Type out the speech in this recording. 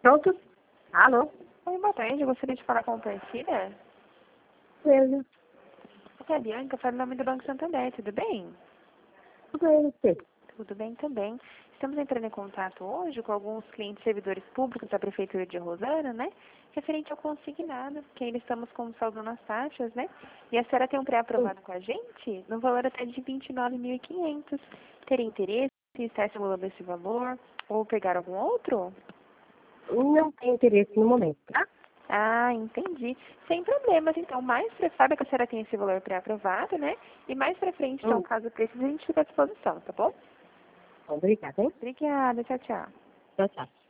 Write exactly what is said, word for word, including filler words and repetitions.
Pronto? Alô? Oi, boa tarde. Eu gostaria de falar com o Priscila. Beleza. Aqui é a Bianca, falo em nome do Banco Santander, tudo bem? Tudo bem, você? Tudo bem também. Estamos entrando em contato hoje com alguns clientes servidores públicos da Prefeitura de Rosana, né? Referente ao consignado, que ainda estamos com um saldo nas taxas, né? E a senhora tem um pré-aprovado com a gente no valor até de vinte e nove mil e quinhentos. Teria interesse em estar simulando esse valor ou pegar algum outro? Não tenho interesse no momento, tá? Ah, entendi. Sem problemas, então. Mais pra sabe que a senhora tem esse valor pré-aprovado, né? E mais pra frente, então, Hum. caso precise, a gente fica à disposição, tá bom? Obrigada, hein? Obrigada, tchau, tchau. Tchau, tchau.